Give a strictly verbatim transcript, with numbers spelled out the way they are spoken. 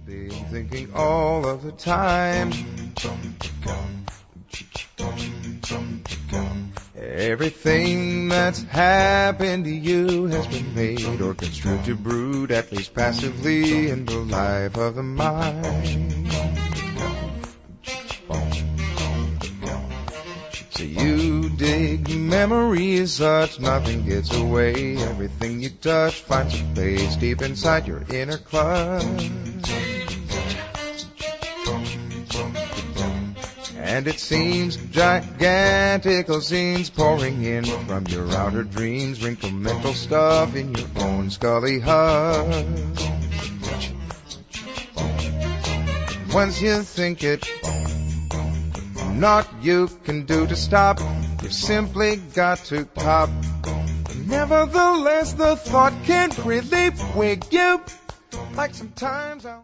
been thinking all of the time. Everything that's happened to you has been made or construed to brood, at least passively, in the life of the mind. So you dig memories such nothing gets away. Everything you touch finds a place deep inside your inner clutch. And it seems gigantical scenes pouring in from your outer dreams, wrinkle mental stuff in your own scully hut. Once you think it, naught you can do to stop. You've simply got to cop. Nevertheless, the thought can't really wake you. Like sometimes I'll